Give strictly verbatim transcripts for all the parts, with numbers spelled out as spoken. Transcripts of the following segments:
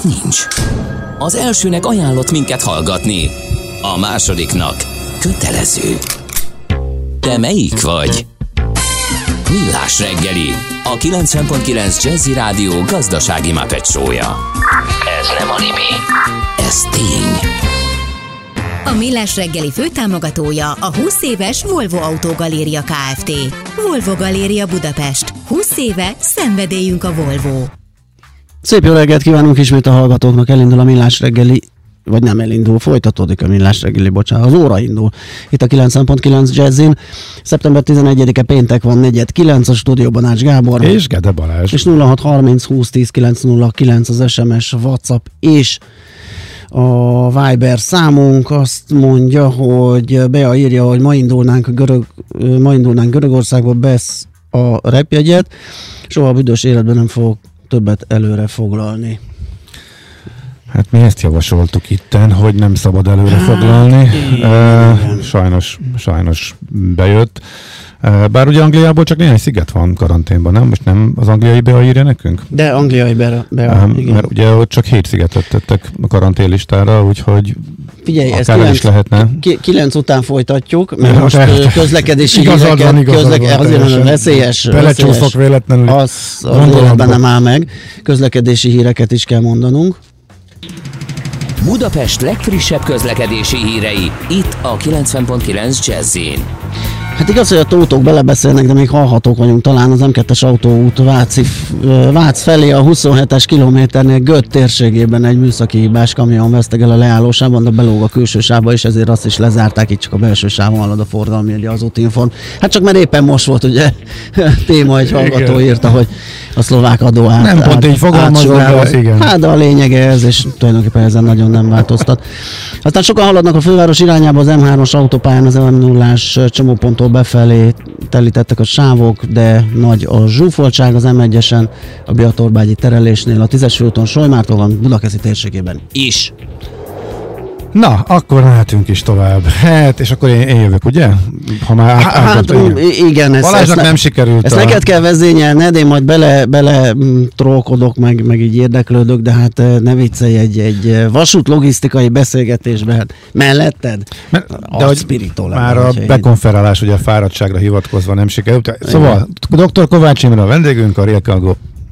nincs. Az elsőnek ajánlott minket hallgatni, a másodiknak kötelező. Te melyik vagy? Millás reggeli, a kilencven pont kilenc Jazzy Rádió gazdasági Muppet show-ja. Ez nem anime, ez tény. A Millás reggeli főtámogatója a húsz éves Volvo Autógaléria Kft. Volvo Galéria Budapest. húsz éve szenvedélyünk a Volvo. Szép jó reggelt kívánunk ismét a hallgatóknak, elindul a Millás reggeli, vagy nem elindul, folytatódik a Millás reggeli, bocsánat, az óra indul. Itt a kilencven pont kilenc Jazzin. szeptember tizenegyedike péntek van, negyed kilenc, a stúdióban Ács Gábor. És Gede Balázs. És nulla hat harminc húsz tíz kilenc nulla kilenc az es em es, WhatsApp és a Viber számunk. Azt mondja, hogy Bea írja, hogy ma indulnánk, görög, ma indulnánk Görögországba, besz a repjegyet. Soha a büdös életben nem fogok többet előre foglalni. Hát mi ezt javasoltuk itten, hogy nem szabad előre hát, foglalni. Uh, sajnos, sajnos bejött. Uh, bár ugye Angliából csak néhány sziget van karanténban, nem? Most nem az angliai Bea írja nekünk? De angliai Bea, Bea uh, igen. Mert ugye ott csak hét szigetet tettek a karanténlistára, úgyhogy figyelj, akár ezt kilenc, is lehetne. kilenc után folytatjuk, mert most el, közlekedési híreket, közleke, azért mondom, veszélyes, belecsúszok véletlenül. Az, az életben nem áll meg. Közlekedési híreket is kell mondanunk. Budapest legfrissebb közlekedési hírei, itt a kilencven pont kilenc Jazzin. Hát igaz, hogy a tótok belebeszélnek, de még hallhatók vagyunk talán az em kettes autóút Váci, Vác felé a huszonhetes kilométernél Göt térségében egy műszaki hibás kamion vesztegel a leállósában, de belóg a külső sávba, és ezért azt is lezárták, itt csak a belső sávon halad a forgalmi, írja az Útinform. Hát csak mert éppen most volt ugye téma, egy hallgató írta, hogy a szlovák adó át. Nem pont így fogalmazva, igen. Hát de a lényege ez, és tulajdonképpen ezen nagyon nem változtat. Aztán sokan haladnak a főváros irányába az em hármas autópályán, az em nullás csomóponttól befelé telítettek a sávok, de nagy a zsúfoltság az em egyesen, a Biatorbágyi terelésnél, a tízes főúton Solymártól van, Budakeszi térségében is. Na, akkor mehetünk is tovább. Hát, és akkor én, én jövök, ugye? Ha már át, hát, hát igen. Ez, Balázsnak ez nem ne, sikerült. Ezt a... neked kell vezényelned, én majd bele, bele trollkodok, meg, meg így érdeklődök, de hát ne viccelj egy, egy vasút logisztikai beszélgetésbe, hát melletted? Mert, de hogy már a bekonferálás, ugye a fáradtságra hivatkozva nem sikerült. Szóval, doktor Kovács Imre a vendégünk, a Rail Cargo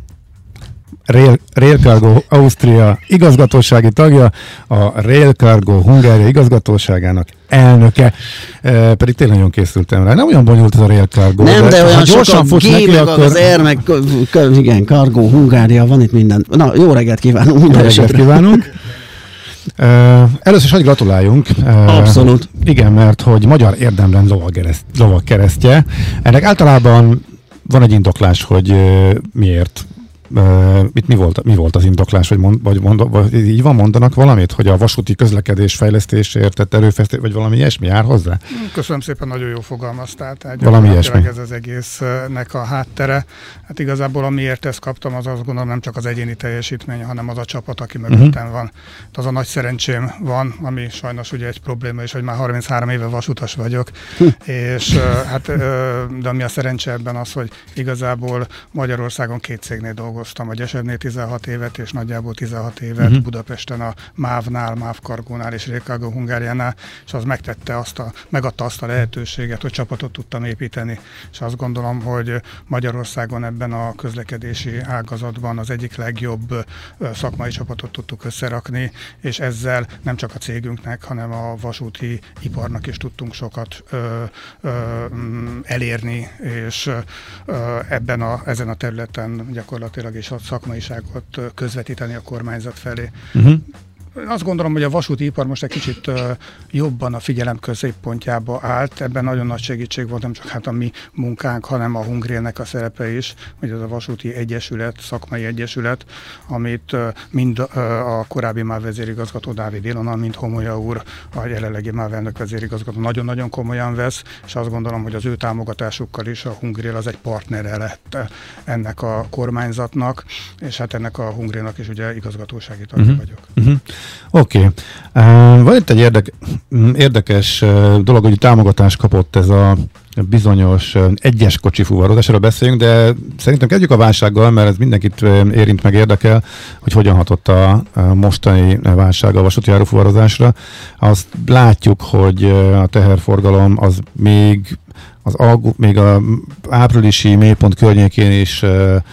Rail, Rail Cargo Ausztria igazgatósági tagja, a Rail Cargo Hungária igazgatóságának elnöke. E, pedig tényleg nagyon készültem rá. Nem olyan bonyolult ez a Rail Cargo. Nem, de, de olyan gyorsan futsz neki, meg akkor... az Air, meg igen, Cargo Hungária, van itt minden. Na, jó reggelt kívánunk. Jó reggelt esetre. kívánunk. Uh, először is hadd gratuláljunk. Uh, Abszolút. Igen, mert hogy magyar érdemlen lovagkereszt, lovagkeresztje. Ennek általában van egy indoklás, hogy uh, miért. Uh, itt mi volt, mi volt az indoklás, vagy, mond, vagy, mond, vagy így van, mondanak valamit, hogy a vasúti közlekedés fejlesztésért tett erőfeszítés, vagy valami ilyesmi jár hozzá? Köszönöm szépen, nagyon jó fogalmaztál. Tehát valami ilyesmi. Ez az egésznek a háttere. Hát igazából amiért ezt kaptam, az azt gondolom nem csak az egyéni teljesítmény, hanem az a csapat, aki mögöttem uh-huh. van. Tehát az a nagy szerencsém van, ami sajnos ugye egy probléma is, hogy már harminchárom éve vasutas vagyok, hm. és hát de ami a szerencse ebben az, hogy igazából Magyarországon két cégnél dolgoztam. A Gyesernél tizenhat évet, és nagyjából tizenhat évet uh-huh. Budapesten a MÁV-nál, MÁV Cargónál és Rail Cargo Hungáriánál, és az megtette azt a, megadta azt a lehetőséget, hogy csapatot tudtam építeni. És azt gondolom, hogy Magyarországon ebben a közlekedési ágazatban az egyik legjobb szakmai csapatot tudtuk összerakni, és ezzel nem csak a cégünknek, hanem a vasúti iparnak is tudtunk sokat ö, ö, elérni, és ö, ebben a, ezen a területen gyakorlatilag és a szakmaiságot közvetíteni a kormányzat felé. Uh-huh. Azt gondolom, hogy a vasúti ipar most egy kicsit uh, jobban a figyelem középpontjába állt. Ebben nagyon nagy segítség volt nem csak hát a mi munkánk, hanem a Hungrailnek a szerepe is, hogy ez a vasúti egyesület, szakmai egyesület, amit uh, mind uh, a korábbi MÁV vezérigazgató Dávid Ilona, mind Homolya úr, a jelenlegi MÁV elnök vezérigazgató nagyon-nagyon komolyan vesz, és azt gondolom, hogy az ő támogatásukkal is a Hungrail az egy partnere lett ennek a kormányzatnak, és hát ennek a Hungrailnak is ugye igazgatósági tagja uh-huh. vagyok. Uh-huh. Oké. Okay. Uh, van itt egy érdek, érdekes uh, dolog, hogy támogatást kapott ez a bizonyos egyes kocsi fuvarozásra beszéljünk, de szerintem kezdjük a válsággal, mert ez mindenkit érint meg érdekel, hogy hogyan hatott a mostani válság a vasúti árufuvarozásra. Azt látjuk, hogy a teherforgalom az még az algu, még a áprilisi mélypont környékén is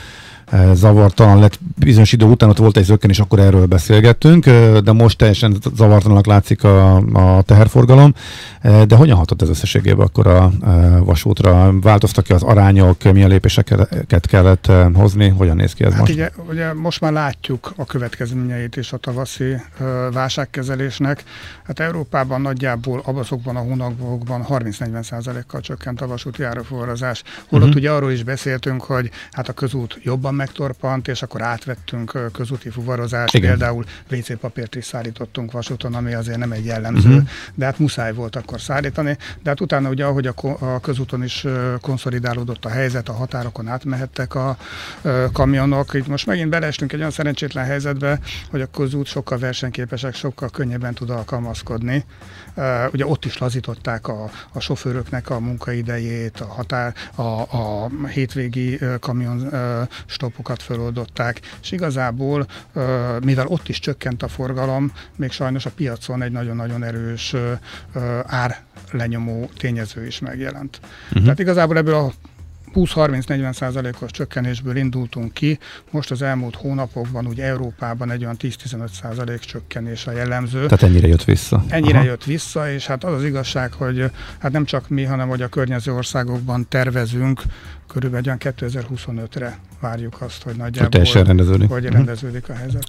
zavartalan lett. Bizonyos idő után ott volt egy zökkenés, akkor erről beszélgettünk, de most teljesen zavartalanak látszik a, a teherforgalom. De hogyan hatott ez összességében akkor a vasútra? Változtak ki az arányok, milyen lépéseket kellett hozni? Hogyan néz ki ez hát most? Ugye, ugye most már látjuk a következményeit is a tavaszi válságkezelésnek. Hát Európában nagyjából azokban a hónapokban harminc-negyven százalékkal csökkent a vasúti árufuvarozás. Holott uh-huh. ugye arról is beszéltünk, hogy hát a közút jobban megtorpant, és akkor átvettünk közúti fuvarozást, igen. Például vé cé papírt is szállítottunk vasúton, ami azért nem egy jellemző, uh-huh. de hát muszáj volt akkor szállítani, de hát utána ugye, ahogy a, a közúton is konszolidálódott a helyzet, a határokon átmehettek a, a kamionok, itt most megint beleestünk egy olyan szerencsétlen helyzetbe, hogy a közút sokkal versenyképesek, sokkal könnyebben tud alkalmazkodni. Uh, ugye ott is lazították a, a sofőröknek a munkaidejét, a határ, a, a hétvégi uh, kamion uh, stopokat feloldották, és igazából, uh, mivel ott is csökkent a forgalom, még sajnos a piacon egy nagyon-nagyon erős uh, uh, árlenyomó tényező is megjelent. Uh-huh. Tehát igazából ebből a húsz-harminc-negyven százalékos csökkenésből indultunk ki, most az elmúlt hónapokban ugye Európában egy olyan tíz-tizenöt százalék csökkenés a jellemző. Tehát ennyire jött vissza. Ennyire Aha. jött vissza, és hát az az igazság, hogy hát nem csak mi, hanem hogy a környező országokban tervezünk, körülbelül olyan kétezer-huszonötre várjuk azt, hogy nagyjából teljesen rendeződik. hogy rendeződik a helyzet.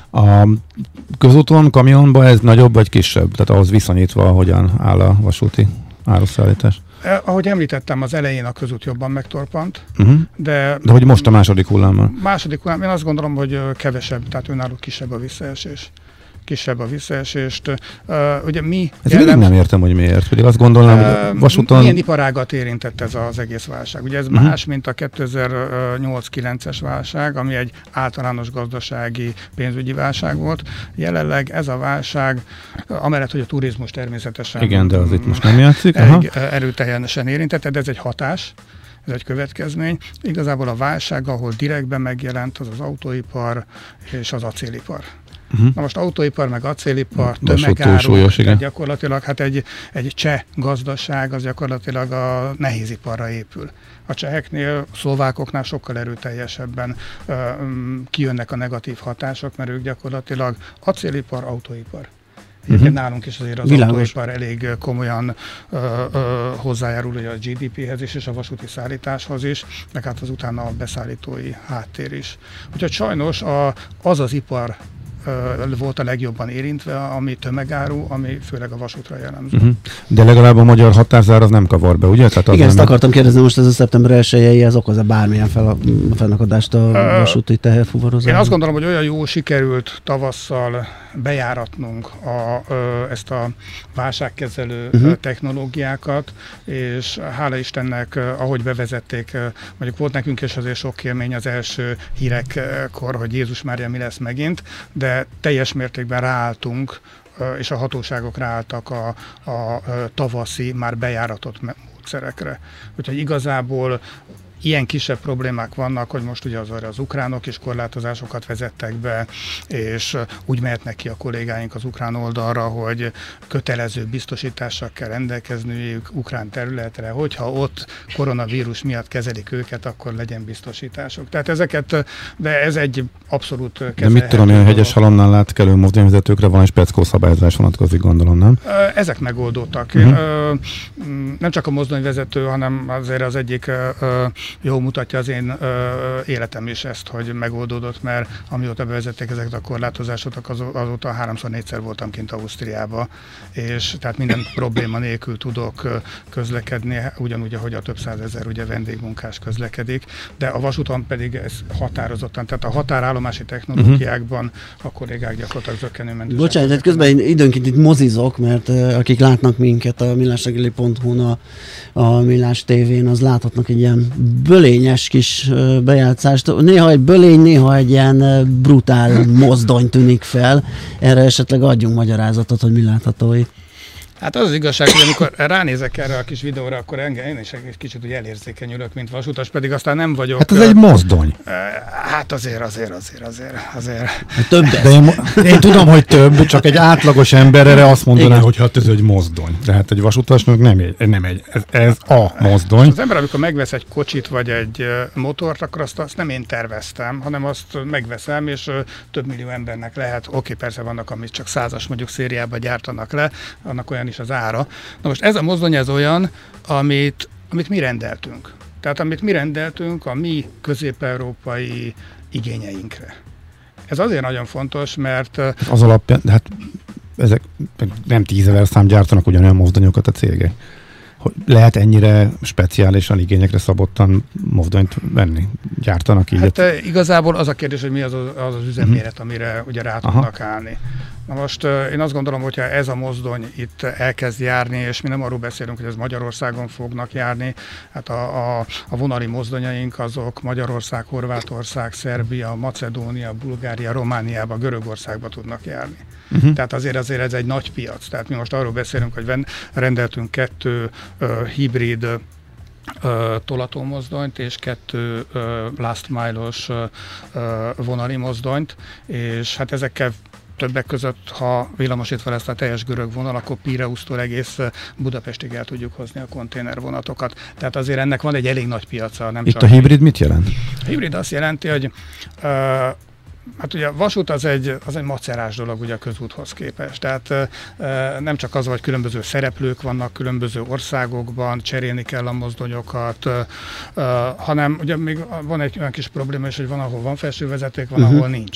A közúton, kamionban ez nagyobb vagy kisebb? Tehát ahhoz viszonyítva, hogyan áll a vasúti áruszállítás? Eh, ahogy említettem, az elején a közút jobban megtorpant, uh-huh. de... De hogy most a második hullámmal? Második hullám, én azt gondolom, hogy kevesebb, tehát önálló kisebb a visszaesés. Kisebb a visszaesést. Uh, ugye mi... Ez jellem... nem értem, hogy miért. Pedig azt gondolnám, uh, hogy vasúton... Milyen iparágat érintett ez az egész válság? Ugye ez uh-huh. más, mint a kétezer-nyolc-kilences válság, ami egy általános gazdasági pénzügyi válság volt. Jelenleg ez a válság, amellett, hogy a turizmus természetesen... Igen, de az itt most nem játszik. Elég erőteljesen érintett, de ez egy hatás. Ez egy következmény. Igazából a válság, ahol direktben megjelent, az az autóipar és az acélipar. Uh-huh. Na most autóipar, meg acélipar, tömegáru, gyakorlatilag hát egy, egy cseh gazdaság az gyakorlatilag a nehéziparra épül. A cseheknél, a szlovákoknál sokkal erőteljesebben uh, kijönnek a negatív hatások, mert ők gyakorlatilag acélipar, autóipar. Egyébként uh-huh. nálunk is azért az Világos. autóipar elég komolyan ö, ö, hozzájárul a gé dé péhez is, és a vasúti szállításhoz is, meg hát az utána a beszállítói háttér is. Úgyhogy sajnos a, az az ipar ö, volt a legjobban érintve, ami tömegáru, ami főleg a vasútra jellemző. Uh-huh. De legalább a magyar határzár az nem kavar be, ugye? Tehát igen, ezt nem... akartam kérdezni, most ez a szeptember elsejéhez okoz-e bármilyen fel a fennakadást a vasúti teherfuvarozásban? Én azt gondolom, hogy olyan jó sikerült tavasszal bejáratnunk a, ö, ezt a válságkezelő uh-huh. technológiákat, és hála Istennek, ahogy bevezették, mondjuk volt nekünk is azért sok élmény az első hírekkor, hogy Jézus Mária, mi lesz megint, de teljes mértékben ráálltunk, és a hatóságok ráálltak a, a tavaszi, már bejáratott módszerekre. Úgyhogy igazából ilyen kisebb problémák vannak, hogy most ugye az, az ukránok is korlátozásokat vezettek be, és úgy mehetnek ki a kollégáink az ukrán oldalra, hogy kötelező biztosítással kell rendelkezniük ukrán területre, hogyha ott koronavírus miatt kezelik őket, akkor legyen biztosítások. Tehát ezeket, de ez egy abszolút kezelhető. De mit tudom, hogy a Hegyeshalomnál látkelő mozdonyvezetőkre van egy speckó szabályozás vonatkozik, gondolom, nem? Ezek megoldottak. Uh-huh. Nem csak a mozdonyvezető, hanem azért az egyik jól mutatja az én ö, életem is ezt, hogy megoldódott, mert amióta bevezették ezeket a korlátozásokat, az, azóta háromszor-négyszer voltam kint Ausztriába, és tehát minden probléma nélkül tudok közlekedni, ugyanúgy, ahogy a több százezer ugye vendégmunkás közlekedik, de a vasúton pedig ez határozottan, tehát a határállomási technológiákban a kollégák gyakorlatilag zökkenőmentősen. Bocsánat, tehát közben én időnként itt mozizok, mert uh, akik látnak minket a millásreggeli pont hu-n, a, a Millás tévén, az láthatnak egy ilyen bölényes kis bejátszást. Néha egy bölény, néha egy ilyen brutál mozdony tűnik fel. Erre esetleg adjunk magyarázatot, hogy mi látható itt. Hát az az igazság, hogy amikor ránézek erre a kis videóra, akkor engem én is egy kicsit úgy elérzékenyülök, mint vasutas, pedig aztán nem vagyok. Hát ez egy mozdony. Hát azért, azért, azért, azért, azért. Több De én, én tudom, hogy több, csak egy átlagos ember erre azt mondaná, igen, hogy hát ez egy mozdony. De hát egy vasutasnak nem egy, nem egy ez, ez a mozdony. Az ember, amikor megvesz egy kocsit vagy egy motort, akkor azt, azt nem én terveztem, hanem azt megveszem, és több millió embernek lehet. Oké, persze vannak, amit csak százas mondjuk szériában gyártanak le, annak olyan is az ára. Na most ez a mozdony ez olyan, amit, amit mi rendeltünk. Tehát amit mi rendeltünk a mi közép-európai igényeinkre. Ez azért nagyon fontos, mert... Az alapján, hát ezek nem tízezer szám gyártanak ugyanolyan mozdonyokat a cégek. Hogy lehet ennyire speciálisan igényekre szabottan mozdonyt venni? Gyártanak így? Hát e, igazából az a kérdés, hogy mi az az, az, az üzemméret, amire ugye rá tudnak Aha. állni. Na most én azt gondolom, hogyha ez a mozdony itt elkezd járni, és mi nem arról beszélünk, hogy ez Magyarországon fognak járni, hát a, a, a vonali mozdonyaink azok Magyarország, Horvátország, Szerbia, Macedónia, Bulgária, Romániába, Görögországba tudnak járni. Uh-huh. Tehát azért azért ez egy nagy piac. Tehát mi most arról beszélünk, hogy rendeltünk kettő uh, hibrid uh, tolatómozdonyt és kettő uh, last mile-os uh, vonali mozdonyt, és hát ezekkel többek között, ha villamosítva lesz a teljes görög vonal, akkor Pireusztól egész Budapestig el tudjuk hozni a konténervonatokat. Tehát azért ennek van egy elég nagy piaca. Nem Itt csak a hibrid mit jelent? A hibrid azt jelenti, hogy uh, hát ugye a vasút az egy, az egy macerás dolog ugye a közúthoz képest. Tehát uh, nem csak az, hogy különböző szereplők vannak különböző országokban, cserélni kell a mozdonyokat, uh, uh, hanem ugye még van egy olyan kis probléma is, hogy van, ahol van felsővezeték, van, uh-huh. ahol nincs.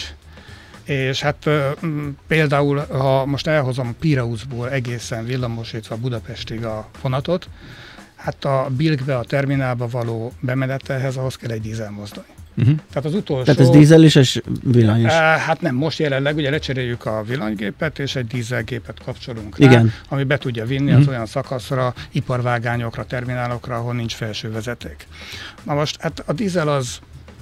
És hát például, ha most elhozom Pireuszból egészen villamosítva Budapestig a vonatot, hát a Bilkbe, a terminálba való bemenetelhez ahhoz kell egy dízelmozdony. Uh-huh. Tehát az utolsó... Tehát ez dízel is és villany is? Hát nem, most jelenleg ugye lecseréljük a villanygépet, és egy dízelgépet kapcsolunk rá, Igen. ami be tudja vinni uh-huh. az olyan szakaszra, iparvágányokra, terminálokra, ahol nincs felső vezeték. Na most hát a dízel az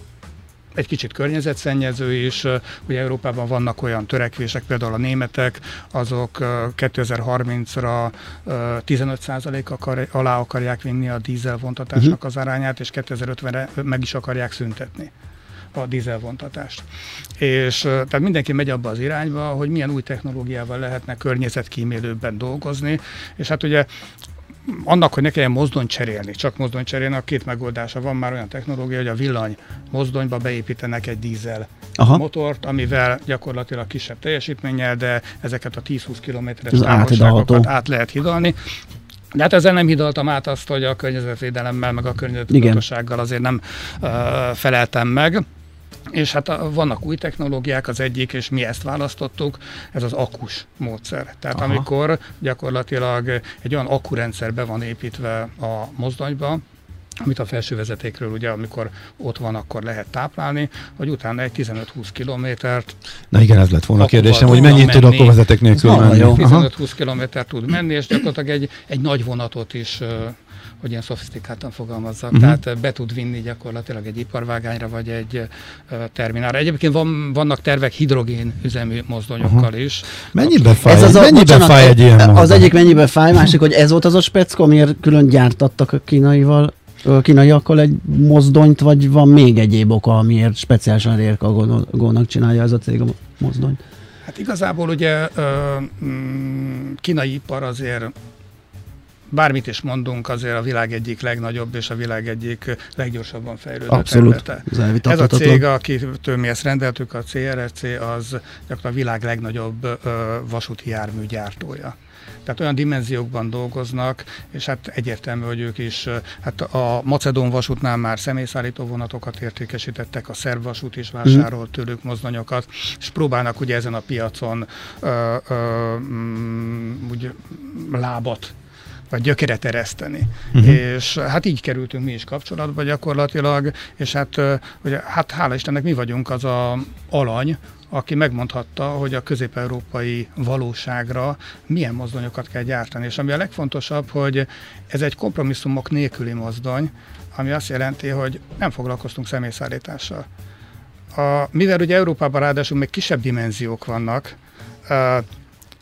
egy kicsit környezetszennyező is, ugye Európában vannak olyan törekvések, például a németek, azok kétezer-harmincra tizenöt százalék akar, alá akarják vinni a dízelvontatásnak uh-huh. az arányát, és kétezer-ötvenre meg is akarják szüntetni a dízelvontatást. És tehát mindenki megy abba az irányba, hogy milyen új technológiával lehetne környezetkímélőbben dolgozni, és hát ugye annak, hogy ne kelljen mozdonyt cserélni, csak mozdonyt cserélni, a két megoldása van, már olyan technológia, hogy a villany mozdonyba beépítenek egy dízel Aha. motort, amivel gyakorlatilag kisebb teljesítménnyel, de ezeket a tíz-húsz kilométeres távolságokat át lehet hidalni. De hát ezzel nem hidaltam át azt, hogy a környezetvédelemmel, meg a környezettudatossággal azért nem uh, feleltem meg. És hát a, vannak új technológiák, az egyik, és mi ezt választottuk, ez az akkus módszer. Tehát Aha. amikor gyakorlatilag egy olyan akkurendszer be van építve a mozdonyba, amit a felső vezetékről ugye, amikor ott van, akkor lehet táplálni, hogy utána egy tizenöt-húsz kilométert... Na igen, ez lett volna a kérdésem, hogy mennyit tud akkuvezeték nélkül menni. tizenöt-húsz kilométer tud menni, és gyakorlatilag egy, egy nagy vonatot is... hogy ilyen szofisztikáltan fogalmazzak, uh-huh. tehát be tud vinni gyakorlatilag egy iparvágányra, vagy egy uh, terminálra. Egyébként van, vannak tervek hidrogén üzemű mozdonyokkal uh-huh. is. Mennyibe fáj, ez az a, mennyibe bocsánat, fáj egy ilyen mozdony? Az egyik mennyibe fáj, másik, hogy ez volt az a speckó, miért külön gyártattak a kínaival, a kínaiakkal egy mozdonyt, vagy van még egyéb oka, amiért speciálisan Railcargo-nak csinálja ez a cég a mozdonyt? Hát igazából ugye uh, kínai ipar azért bármit is mondunk, azért a világ egyik legnagyobb és a világ egyik leggyorsabban fejlődő Abszolút. területe. Ez a cég, akitől mi ezt rendeltük, a cé er cé, az a világ legnagyobb ö, vasúti jármű gyártója. Tehát olyan dimenziókban dolgoznak, és hát egyértelmű, hogy ők is, hát a Macedón vasútnál már személyszállító vonatokat értékesítettek, a szerb vasút is vásárolt tőlük mozdonyokat, és próbálnak ugye ezen a piacon ö, ö, úgy lábat vagy gyökeret ereszteni. Uh-huh. És hát így kerültünk mi is kapcsolatba gyakorlatilag, és hát, ugye, hát hála Istennek mi vagyunk az a alany, aki megmondhatta, hogy a közép-európai valóságra milyen mozdonyokat kell gyártani. És ami a legfontosabb, hogy ez egy kompromisszumok nélküli mozdony, ami azt jelenti, hogy nem foglalkoztunk személyszállítással. A, mivel ugye Európában ráadásul még kisebb dimenziók vannak,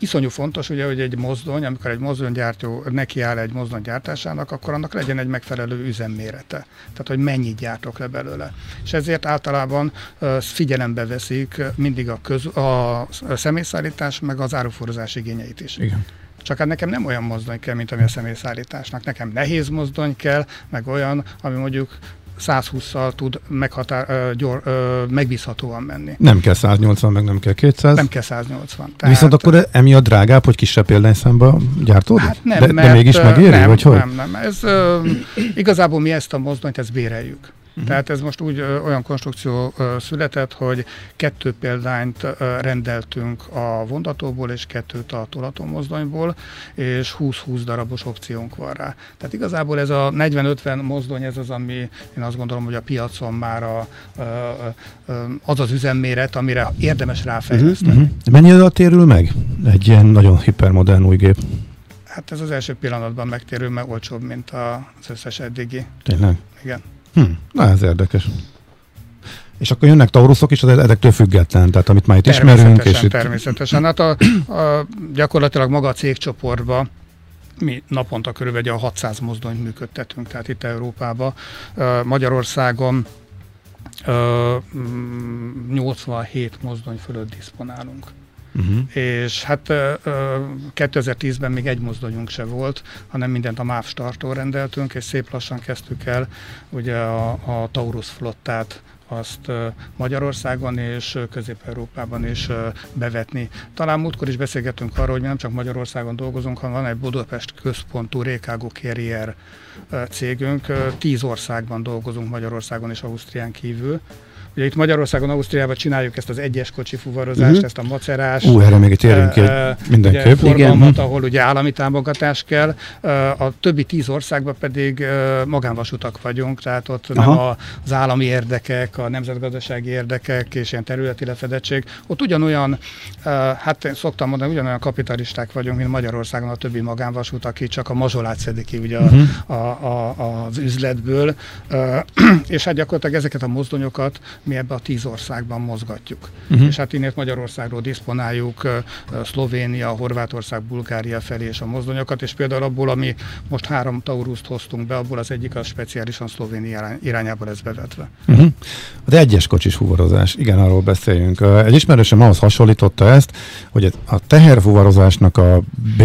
iszonyú fontos, ugye, hogy egy mozdony, amikor egy mozdonygyártó nekiáll egy mozdony gyártásának, akkor annak legyen egy megfelelő üzemmérete. Tehát, hogy mennyit gyártok le belőle. És ezért általában uh, figyelembe veszik mindig a, köz, a személyszállítás, meg az áruforrózás igényeit is. Igen. Csak hát nekem nem olyan mozdony kell, mint ami a személyszállításnak. Nekem nehéz mozdony kell, meg olyan, ami mondjuk száz hússzal tud meghatár, ö, gyor, ö, megbízhatóan menni. Nem kell száznyolcvan, meg nem kell kétszáz. Nem kell száznyolcvan. Tehát, viszont akkor emiatt drágább, hogy kisebb példányszámban gyártódik? Hát nem, de, mert, de mégis megéri, nem, vagy hogy? Nem, nem. Ez, ö, igazából mi ezt a mozdonyt, ezt béreljük. Uh-huh. Tehát ez most úgy ö, olyan konstrukció ö, született, hogy kettő példányt ö, rendeltünk a vontatóból, és kettőt a tolatómozdonyból, és húsz-húsz darabos opciónk van rá. Tehát igazából ez a negyven-ötven mozdony, ez az, ami én azt gondolom, hogy a piacon már a, ö, ö, az az üzemméret, amire érdemes ráfejleszteni. Uh-huh. Mennyi alatt térül meg egy ilyen nagyon hipermodern új gép? Hát ez az első pillanatban megtérül, mert olcsóbb, mint az összes eddigi. Tényleg? Igen. Hm, na ez érdekes. És akkor jönnek Tauruszok is, az ezektől független, tehát amit már itt ismerünk. És itt... Természetesen. Hát a, a, gyakorlatilag maga a cégcsoportban mi naponta körülbelül a hatszáz mozdonyt működtetünk, tehát itt Európában. Magyarországon nyolcvanhét mozdony fölött diszponálunk. Uh-huh. És hát kétezer-tízben még egy mozdonyunk se volt, hanem mindent a MÁV Starttól rendeltünk, és szép lassan kezdtük el ugye a, a Taurus flottát azt Magyarországon és Közép-Európában is bevetni. Talán múltkor is beszélgettünk arról, hogy mi nem csak Magyarországon dolgozunk, hanem van egy Budapest központú Rékágó Carrier cégünk. Tíz országban dolgozunk Magyarországon és Ausztrián kívül. Ugye itt Magyarországon, Ausztriában csináljuk ezt az egyes kocsi fuvarozást, uh-huh. ezt a macerás. Ú, erre még térünk ki uh, mindenképp. Forgalmat, ahol ugye állami támogatás kell. Uh, a többi tíz országban pedig uh, magánvasutak vagyunk, tehát ott Aha. nem a, az állami érdekek, a nemzetgazdasági érdekek és ilyen területi lefedettség. Ott ugyanolyan, uh, hát én szoktam mondani, ugyanolyan kapitalisták vagyunk, mint Magyarországon a többi magánvasút, aki csak a mazsolát szedik ki ugye uh-huh. a, a, a, az üzletből. Uh, és hát gyakorlatilag ezeket a mozdonyokat mi ebbe a tíz országban mozgatjuk. Uh-huh. És hát innét Magyarországról diszponáljuk uh, Szlovénia, Horvátország, Bulgária felé és a mozdonyokat, és például abból, ami most három Taurust hoztunk be, abból az egyik az speciálisan Szlovénia irányába lesz bevetve. Uh-huh. Az egyes kocsis fuvarozás, igen, arról beszéljünk. Egy ismerősöm ahhoz hasonlította ezt, hogy a teherfuvarozásnak a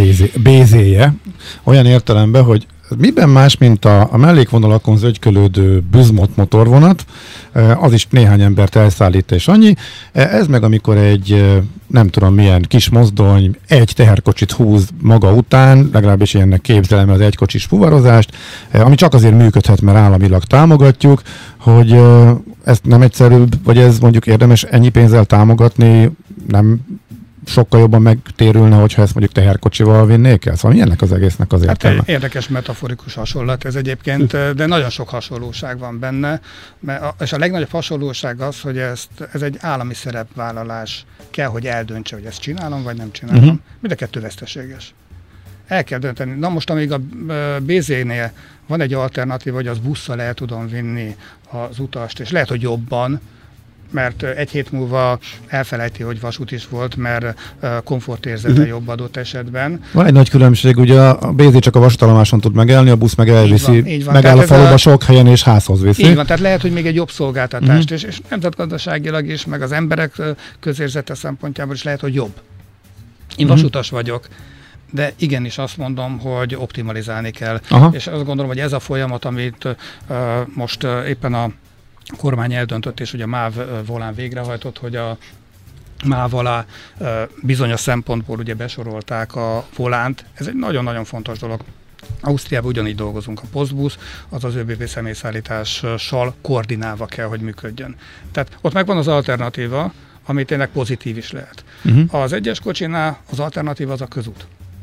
bézéje olyan értelemben, hogy miben más, mint a, a mellékvonalakon zögykölődő Büzmot motorvonat, az is néhány embert elszállít és annyi. Ez meg amikor egy nem tudom milyen kis mozdony egy teherkocsit húz maga után, legalábbis ilyennek képzelem az egykocsis fuvarozást, ami csak azért működhet, mert államilag támogatjuk, hogy ez nem egyszerűbb, vagy ez mondjuk érdemes ennyi pénzzel támogatni, nem sokkal jobban megtérülne, hogyha ezt mondjuk teherkocsival vinnék el? Szóval milyennek az egésznek az értelme? Hát érdekes metaforikus hasonlat ez egyébként, de nagyon sok hasonlóság van benne, mert a, és a legnagyobb hasonlóság az, hogy ezt, ez egy állami szerepvállalás kell, hogy eldöntse, hogy ezt csinálom, vagy nem csinálom. Uh-huh. Mind a kettő veszteséges. El kell dönteni. Na most, amíg a bé zé-nél van egy alternatív, hogy az busszal el tudom vinni az utast, és lehet, hogy jobban, mert egy hét múlva elfelejti, hogy vasút is volt, mert komfortérzete uh-huh. jobb adott esetben. Van egy nagy különbség, ugye a bé zé csak a vasútállomáson tud megállni, a busz meg elviszi, így van, így van. Megáll a faluba a... sok helyen és házhoz viszi. Így van, tehát lehet, hogy még egy jobb szolgáltatást, uh-huh. és, és nemzetgazdaságilag is, meg az emberek közérzete szempontjából is lehet, hogy jobb. Én uh-huh. vasutas vagyok, de igenis azt mondom, hogy optimalizálni kell. Aha. És azt gondolom, hogy ez a folyamat, amit uh, most uh, éppen a kormány eldöntött, és ugye a MÁV volán végrehajtott, hogy a MÁV alá bizonyos szempontból ugye besorolták a volánt. Ez egy nagyon-nagyon fontos dolog. Ausztriában ugyanígy dolgozunk. A Postbusz, az az ÖBB személyszállítással koordinálva kell, hogy működjön. Tehát ott megvan az alternatíva, ami tényleg pozitív is lehet. Uh-huh. Az egyes kocsinál az alternatíva az a közút.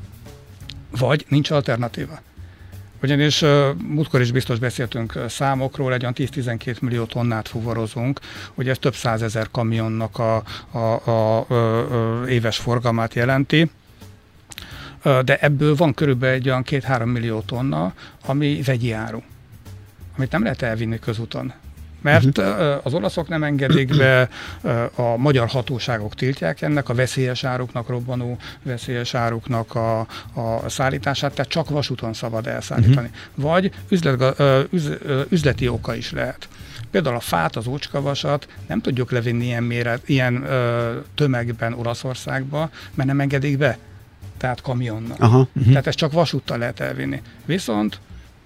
Vagy nincs alternatíva. Ugyanis uh, múltkor is biztos beszéltünk uh, számokról, egy olyan tíz-tizenkét millió tonnát fuvarozunk, ugye ez több százezer kamionnak a, a, a, a, a éves forgalmát jelenti, uh, de ebből van körülbelül egy olyan két-három millió tonna, ami vegyi áru, amit nem lehet elvinni közúton. Mert uh-huh. az olaszok nem engedik be, a magyar hatóságok tiltják ennek a veszélyes áruknak, robbanó veszélyes áruknak a, a szállítását, tehát csak vasúton szabad elszállítani. Uh-huh. Vagy üzlet, üz, üzleti oka is lehet. Például a fát, az ócskavasat nem tudjuk levinni ilyen, méret, ilyen ö, tömegben Olaszországba, mert nem engedik be, tehát kamionnal. Aha, uh-huh. Tehát ezt csak vasúttal lehet elvinni. Viszont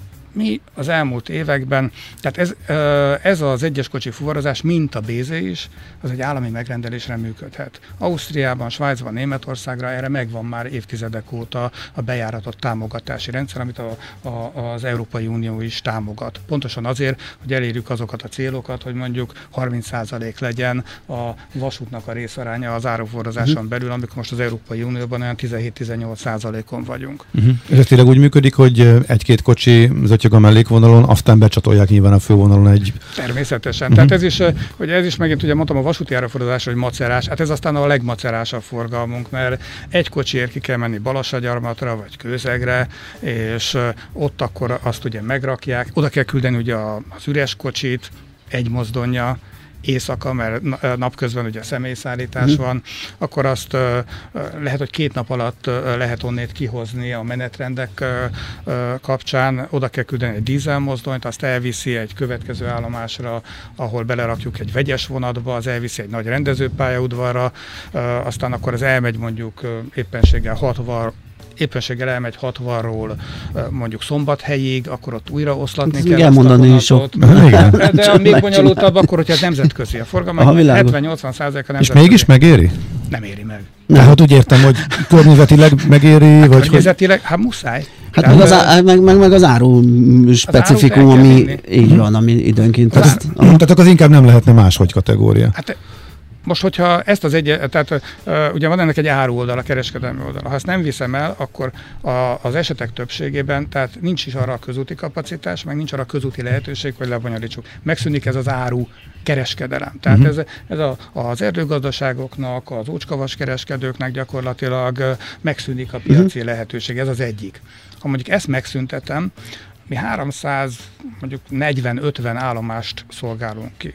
mi az elmúlt években, tehát ez, ez az egyes kocsi fuvarozás, mint a bé zé is, az egy állami megrendelésre működhet. Ausztriában, Svájcban, Németországra erre megvan már évtizedek óta a bejáratott támogatási rendszer, amit a, a, az Európai Unió is támogat. Pontosan azért, hogy elérjük azokat a célokat, hogy mondjuk harminc százalék legyen a vasútnak a részaránya az árufuvarozáson uh-huh. belül, amikor most az Európai Unióban olyan tizenhét-tizennyolc százalékon vagyunk. Uh-huh. Ez tényleg úgy működik, hogy egy-két kocsi zötyög a mellékvonalon, aztán becsatolják nyilván a fővonalon egy... Természetesen. Uh-huh. Tehát ez is, hogy ez is megint ugye mondtam a vasúti árufuvarozás, hogy macerás, hát ez aztán a legmacerásabb forgalmunk, mert egy kocsiért ki kell menni Balassagyarmatra, vagy Kőszegre, és ott akkor azt ugye megrakják, oda kell küldeni ugye az üres kocsit, egy mozdonja, éjszaka, mert napközben ugye személyszállítás uh-huh. van, akkor azt uh, lehet, hogy két nap alatt uh, lehet onnét kihozni a menetrendek uh, uh, kapcsán, oda kell küldeni egy dízelmozdonyt, azt elviszi egy következő állomásra, ahol belerakjuk egy vegyes vonatba, az elviszi egy nagy rendezőpályaudvarra, uh, aztán akkor az elmegy mondjuk uh, éppenséggel hatvan éppenséggel elmegy hatvanról mondjuk Szombathelyig, akkor ott újra oszlatni kell ezt a vonatot. De, de a még bonyolultabb akkor, hogyha ez nemzetközi a forgalom, hetven-nyolcvan százaléka nemzetközi. És mégis megéri? Nem éri meg. Tehát úgy értem, hogy környezetileg megéri, hát vagy környezetileg, hát muszáj. Hát meg az, á, meg, meg, meg az áru specifikum, ami így van, ami időnként. Tehát, azt, tehát akkor az inkább nem lehetne máshogy kategória. Hát, most, hogyha ezt az egy, tehát uh, ugye van ennek egy áru oldala, kereskedelmi oldala. Ha ezt nem viszem el, akkor a, az esetek többségében, tehát nincs is arra a közúti kapacitás, meg nincs arra a közúti lehetőség, hogy lebonyolítsuk. Megszűnik ez az áru kereskedelem. Tehát uh-huh. ez, ez a, az erdőgazdaságoknak, az ócskavas kereskedőknek gyakorlatilag uh, megszűnik a piaci uh-huh. lehetőség. Ez az egyik. Ha mondjuk ezt megszüntetem, mi háromszáz, mondjuk negyven-ötven állomást szolgálunk ki.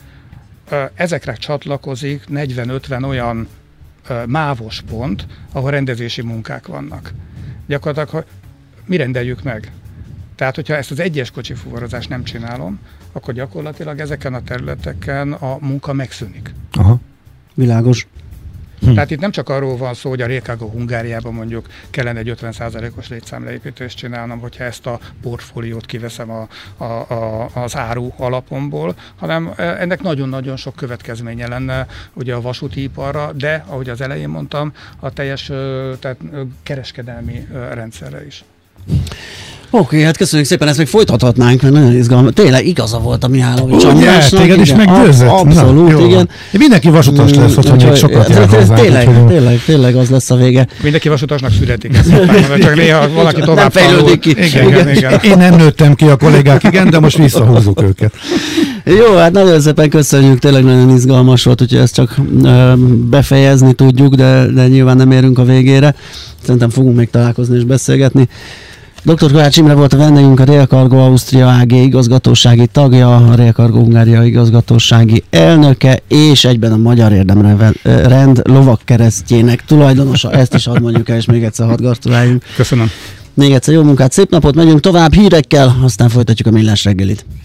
Ezekre csatlakozik negyven-ötven olyan uh, mávos pont, ahol rendezési munkák vannak. Gyakorlatilag mi rendeljük meg. Tehát, hogyha ezt az egyes kocsi fuvarozást nem csinálom, akkor gyakorlatilag ezeken a területeken a munka megszűnik. Aha, világos. Hm. Tehát itt nem csak arról van szó, hogy a Rail Cargo Hungáriában mondjuk kellene egy ötven százalékos létszámleépítést csinálnom, hogyha ezt a portfóliót kiveszem a, a, a, az áru alapomból, hanem ennek nagyon-nagyon sok következménye lenne ugye a vasúti iparra, de ahogy az elején mondtam, a teljes tehát kereskedelmi rendszerre is. Oké, okay, hát köszönjük szépen, ezt még folytathatnánk, mert nagyon izgalmas. Tényleg igaza volt a Mihálovics Andrásnak. Téged is meggyőzött. Abszolút, Na, igen. Mindenki vasutas lesz, hogyha még sokat jár hozzá. Tényleg, úgy, tényleg, tényleg az lesz a vége. Mindenki vasutasnak születik, ezt mondani, csak néha valaki tovább nem fejlődik ki. Igen, igen, igen. Én nem nőttem ki, a kollégák igen, de most visszahúzzuk őket. Jó, hát nagyon szépen köszönjük, tényleg nagyon izgalmas volt, úgyhogy ezt csak ö, befejezni tudjuk, de, de nyilván nem érünk a végére. Szerintem fogunk még találkozni és beszélgetni. doktor Kovács Imre volt a vendégünk, a Rail Cargo Ausztria á gé igazgatósági tagja, a Rail Cargo Hungária igazgatósági elnöke, és egyben a Magyar Érdemrend lovakkeresztjének tulajdonosa. Ezt is hadd mondjuk el, és még egyszer hadd gratuláljunk. Köszönöm. Még egyszer jó munkát, szép napot, megyünk tovább hírekkel, aztán folytatjuk a Millás reggelit.